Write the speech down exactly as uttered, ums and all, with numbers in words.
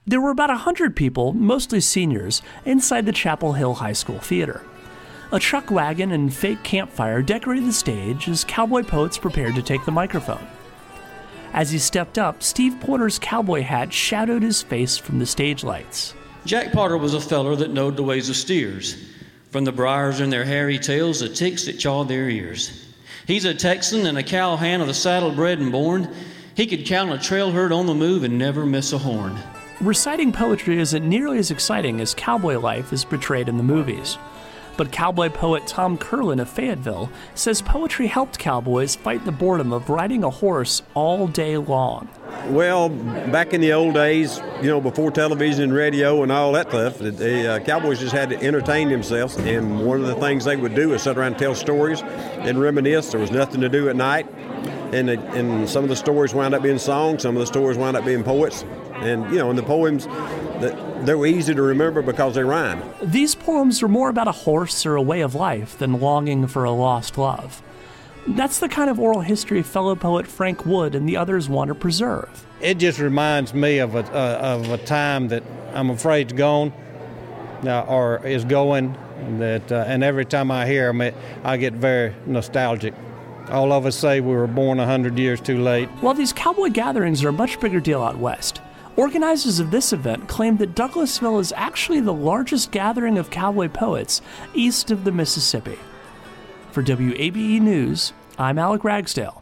There were about a hundred people, mostly seniors, inside the Chapel Hill High School Theater. A chuck wagon and fake campfire decorated the stage as cowboy poets prepared to take the microphone. As he stepped up, Steve Porter's cowboy hat shadowed his face from the stage lights. Jack Potter was a feller that knowed the ways of steers, from the briars in their hairy tails to ticks that chawed their ears. He's a Texan and a cowhand of the saddle bred and born. He could count a trail herd on the move and never miss a horn. Reciting poetry isn't nearly as exciting as cowboy life is portrayed in the movies. But cowboy poet Tom Curlin of Fayetteville says poetry helped cowboys fight the boredom of riding a horse all day long. Well, back in the old days, you know, before television and radio and all that stuff, the uh, cowboys just had to entertain themselves. And one of the things they would do is sit around and tell stories and reminisce. There was nothing to do at night. And, the, and some of the stories wound up being songs, some of the stories wound up being poets. And, you know, and the poems, they were easy to remember because they rhymed. These poems are more about a horse or a way of life than longing for a lost love. That's the kind of oral history fellow poet Frank Wood and the others want to preserve. It just reminds me of a, uh, of a time that I'm afraid is gone, uh, or is going, that, uh, and every time I hear them, it, I get very nostalgic. All of us say we were born one hundred years too late. While these cowboy gatherings are a much bigger deal out west, organizers of this event claim that Douglasville is actually the largest gathering of cowboy poets east of the Mississippi. For W A B E News, I'm Alec Ragsdale.